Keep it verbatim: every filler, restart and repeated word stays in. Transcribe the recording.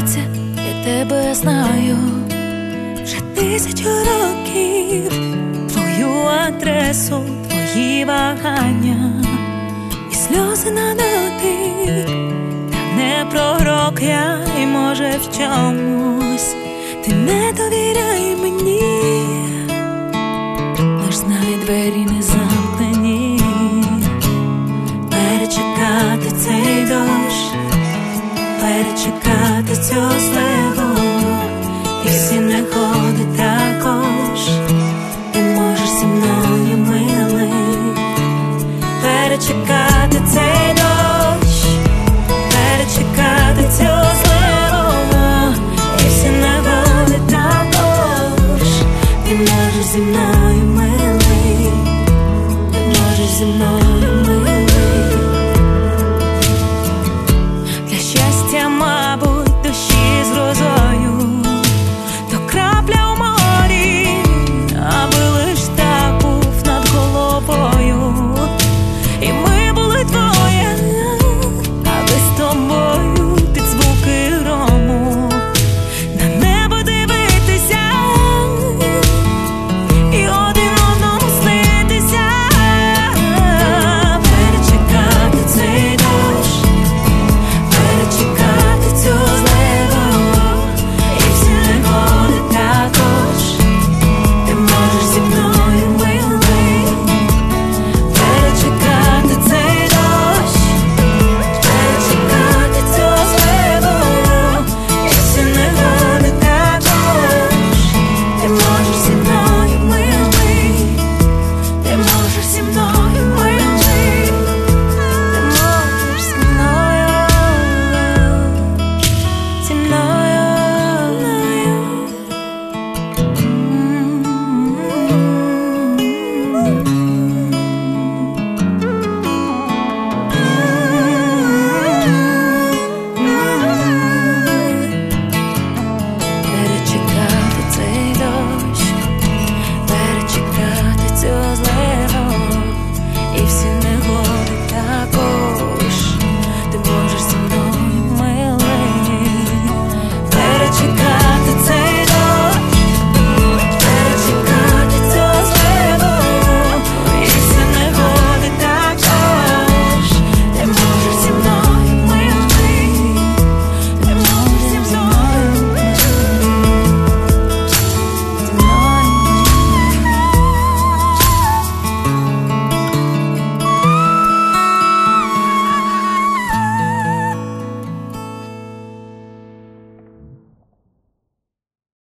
здається, я тебе знаю вже тисячу років, твою адресу, твої вагання і сльози на дотик. Та не пророк я, і може в чомусь ти не довіряй мені, лиш знай, двері не замкнені. Перечекати цей дощ, перечекати цю сльозу,